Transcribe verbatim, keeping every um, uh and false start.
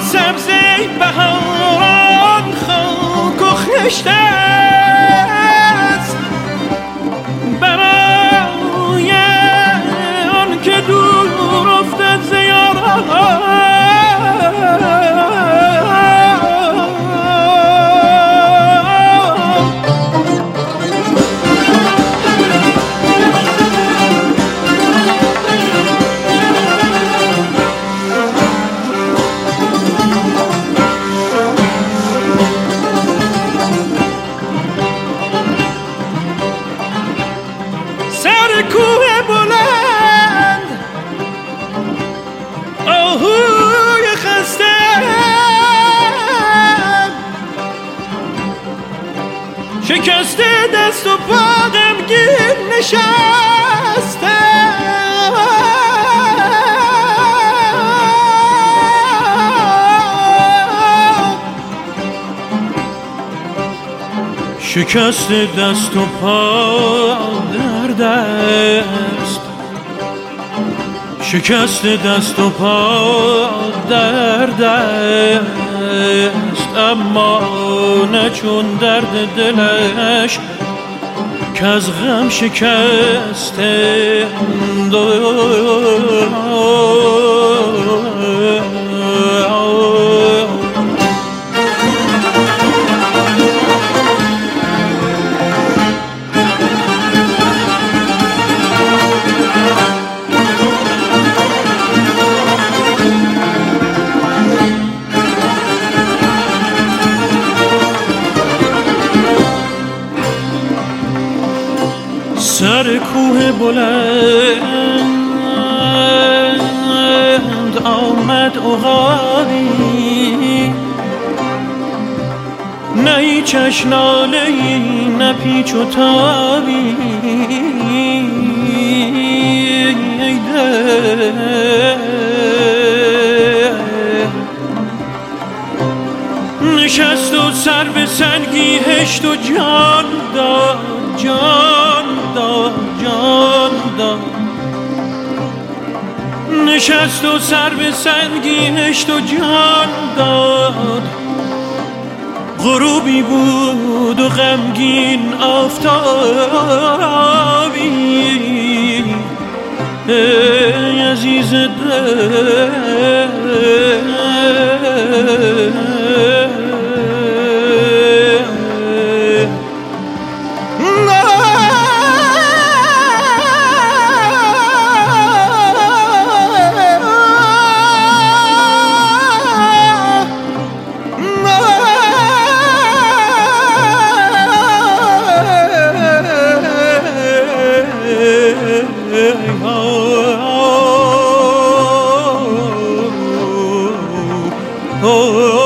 سبزه بهاران خاک و خشت است برای آن که دور افتد ز یاران. سر کوه بلند آهوی خسته شکسته دست و پا غمگین نشسته شکست دست و پا در دست شکست دست و پا در دست اما نه چون درد دلش که از غم شکسته سر کوه بلند آمد عقابی نه هیچ ناله‌ای نه پیچ و تابی ای دل نشست و سر به سنگی هشت و جان داد جان داد جان داد نشست و سر به سنگی هشت و جان داد غروبی بود و غمگین آفتابی ای عزیز دل oh